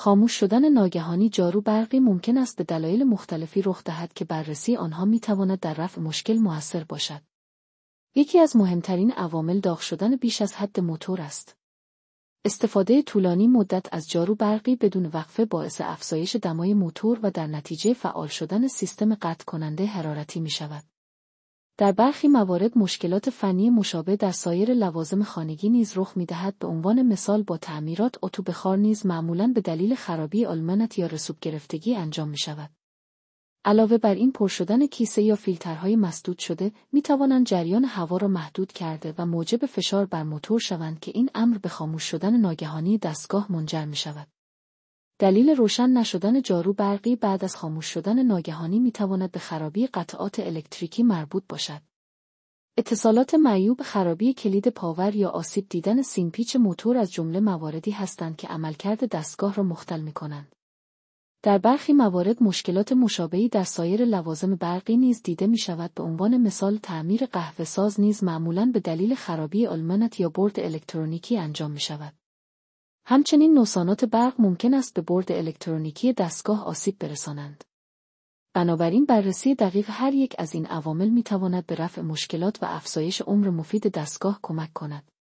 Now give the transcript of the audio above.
خاموش شدن ناگهانی جارو برقی ممکن است به دلایل مختلفی رخ دهد که بررسی آنها می‌تواند در رفع مشکل مؤثر باشد. یکی از مهمترین عوامل داغ شدن بیش از حد موتور است. استفاده طولانی مدت از جارو برقی بدون وقفه باعث افزایش دمای موتور و در نتیجه فعال شدن سیستم قطع کننده حرارتی می‌شود. در برخی موارد مشکلات فنی مشابه در سایر لوازم خانگی نیز رخ می‌دهد. به عنوان مثال با تعمیرات اتوبخار نیز معمولاً به دلیل خرابی آلمنت یا رسوب گرفتگی انجام می‌شود. علاوه بر این پر شدن کیسه یا فیلترهای مسدود شده می‌توانند جریان هوا را محدود کرده و موجب فشار بر موتور شوند که این امر به خاموش شدن ناگهانی دستگاه منجر می‌شود. دلیل روشن نشدن جارو برقی بعد از خاموش شدن ناگهانی می‌تواند به خرابی قطعات الکتریکی مربوط باشد. اتصالات معیوب، خرابی کلید پاور یا آسیب دیدن سیم پیچ موتور از جمله مواردی هستند که عملکرد دستگاه را مختل می‌کنند. در برخی موارد مشکلات مشابهی در سایر لوازم برقی نیز دیده می‌شود. به عنوان مثال تعمیر قهوه‌ساز نیز معمولاً به دلیل خرابی آلمنت یا برد الکترونیکی انجام می‌شود. همچنین نوسانات برق ممکن است به برد الکترونیکی دستگاه آسیب برسانند. بنابراین بررسی دقیق هر یک از این عوامل می‌تواند به رفع مشکلات و افزایش عمر مفید دستگاه کمک کند.